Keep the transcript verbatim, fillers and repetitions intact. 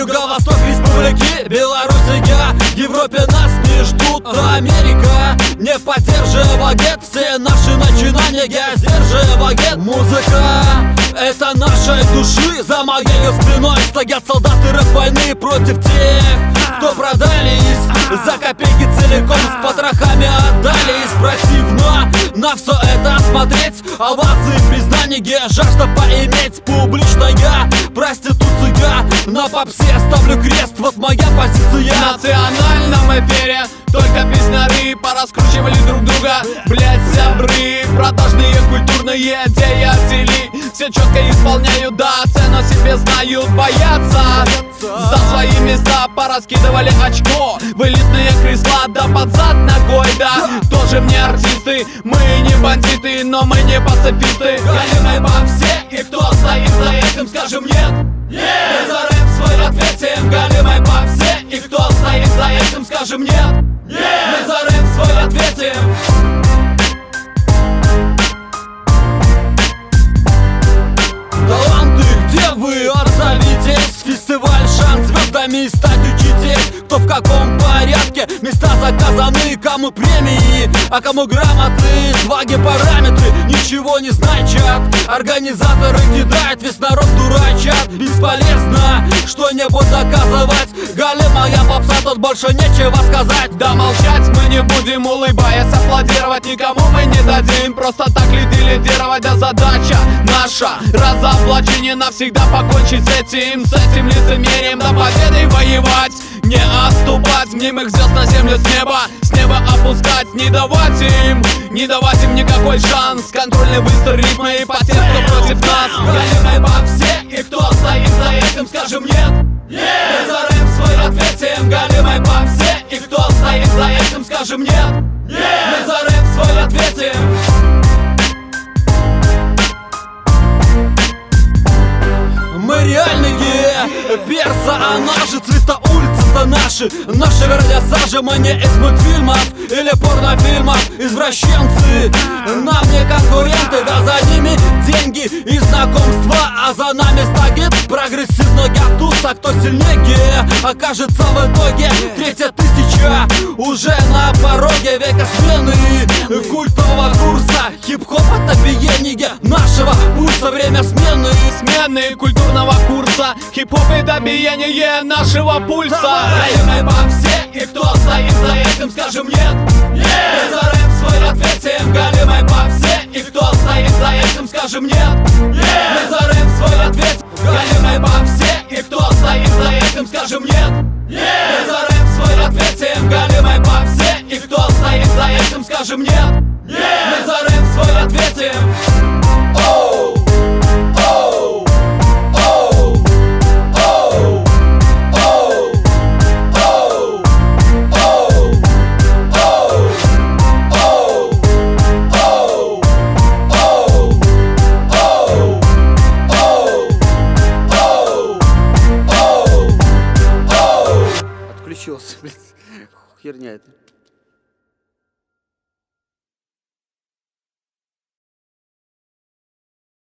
Юго-Восток республики Белоруссия, Европе нас не ждут. Америка не поддерживает все наши начинания, сдерживает. Музыка — это нашей души, за моей спиной стоят солдаты рэп войны против тех, кто продались за копейки целиком, с потрохами отдались. Противно на все это смотреть, овации, признание, жажда поиметь. Публичная проституция, на попсе ставлю крест, вот моя позиция. В национальном эфире только песняры пораскручивали друг друга. Блять, сябры, продажные культурные деятели, все четко исполняют, да, цену себе знают, боятся. За свои места пораскидывали очко в элитные кресла, да под зад ногой, да. Тоже мне артисты, мы не бандиты, но мы не пацифисты. Галимые по все, и кто стоит за этим, скажем нет. Мы за рэп свой ответим. Галимые по все, и кто стоит за этим, скажем нет. Мы за рэп свой ответим. Таланты, где вы? Отзовитесь. Фестиваль «Шанс» звездами стать учитесь. Кто в каком порядке? Места заказаны, кому премии, а кому грамоты. Сваги, параметры, ничего не значат. Организаторы кидают, весь народ дурачат. Бесполезно что-нибудь доказывать. Галимая попса, тут больше нечего сказать. Да молчать мы не будем, улыбаясь, аплодировать никому мы не дадим. Просто так лидировать, да задача наша разоблачение навсегда покончить с этим, с этим лицемерием, до победы воевать, не отступать, мнимых звезд на землю с неба, с неба опускать, не давать им, не давать им никакой шанс. Контрольный выстрел ритма и по тем, кто против нас. Галимые по все, и кто стоит за этим, скажем нет. Мы за рэп свой ответим. Галимые по все, и кто стоит за этим, скажем нет. Мы за рэп свой ответим. Мы реальные персонажи, цвета улицы-то наши. Наши вернисажи, мы не из мультфильмов или порнофильмов. Извращенцы нам не конкуренты, да за ними деньги и знакомства, а за нами стоит прогрессивная туса. Кто сильнее окажется в итоге. Третья тысяча уже на пороге века смены культового курса. Хип-хоп — это биение нашего пульса, время смены. Смены культурного курса, хип-хоп — это биение нашего пульса. Галимые по все, и кто стоит за этим, скажем нет. Мы за рэп свой ответим. Галимые по все, и кто стоит за этим, скажем нет. Мы за рэп свой ответим. Галимые по все, и кто стоит за этим, скажем нет. Мы за рэп свой ответим. Галимые по все, и кто стоит за этим, скажем нет. Мы за рэп свой ответим. Оу! Отключился, блядь. Херня это.